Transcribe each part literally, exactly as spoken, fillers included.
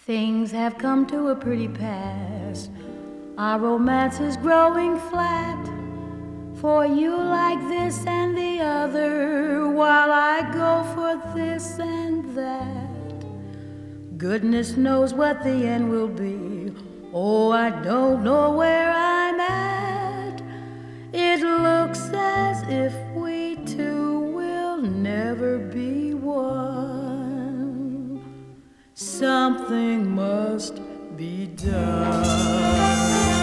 Things have come to a pretty pass. Our romance is growing flat. For you like this and the other, while I go for this and that. Goodness knows what the end will be. Oh, I don't know where I'm at. It looks as if we two will never be one. Something must be done.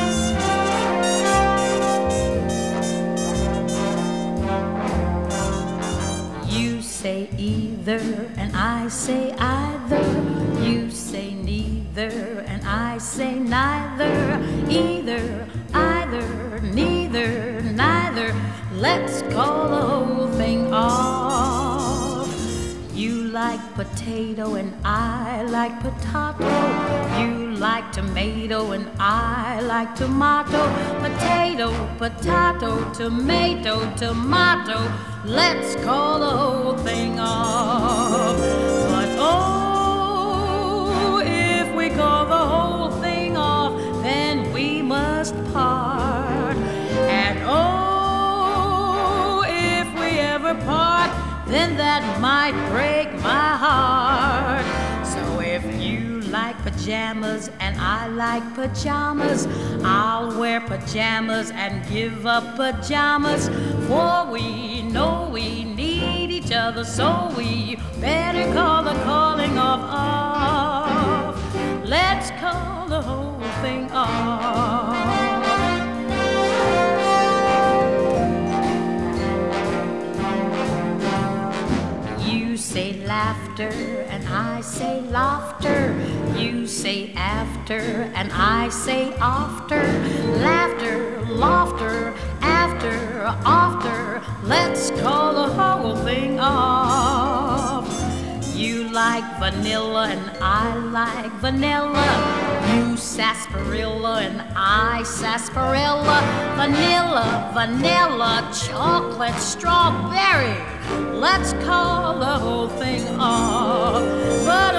You say either and I say either. You say neither and I say neither. Either, either, neither, neither. Let's call the whole thing off. You like potato and I like potato. You like tomato and I like tomato. Potato, potato, tomato, tomato. Let's call the whole thing off. But oh, if we call the whole thing off, then we must part. And oh, if we ever part, then that might break my heart. So if you like pajamas and I like pajamas, I'll wear pajamas and give up pajamas. For we know we need each other, so we better call the calling off off. Let's call the whole thing off. You say laughter and I say laughter. You say after and I say after. Laughter, laughter, after, after. Let's call the whole thing off. You like vanilla and I like vanilla. You sarsaparilla and I sarsaparilla. Vanilla, vanilla, chocolate, strawberry. Let's call the whole thing off. But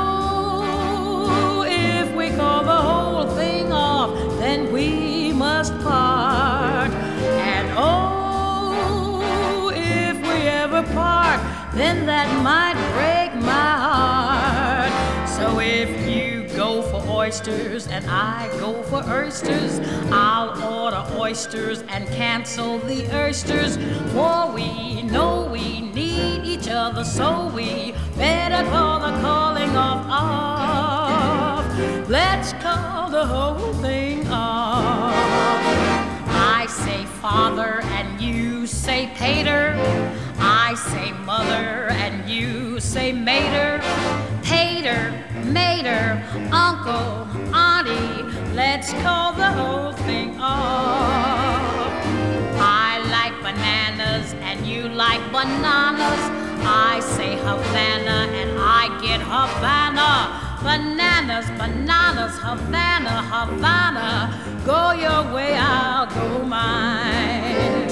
oh, if we call the whole thing off, then we must part. And oh, if we ever part, then that might break my heart. So if you go for oysters and I go for oysters, I'll order oysters and cancel the oysters. For we know we need each other, so we better call the calling off off. Let's call the whole thing off. I say father and you say pater. I say mother and you say mater. Pater, mater, uncle, auntie. Let's call the whole thing off. I like bananas and you like bananas. I say Havana and I get Havana. Bananas, bananas, Havana, Havana. Go your way, I'll go mine.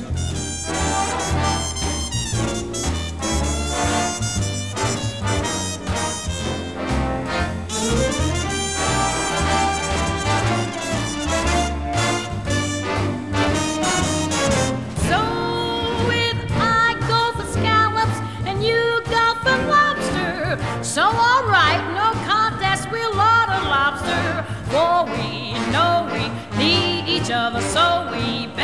So all right, no contest, we'll order lobster. For we know we need each other, so we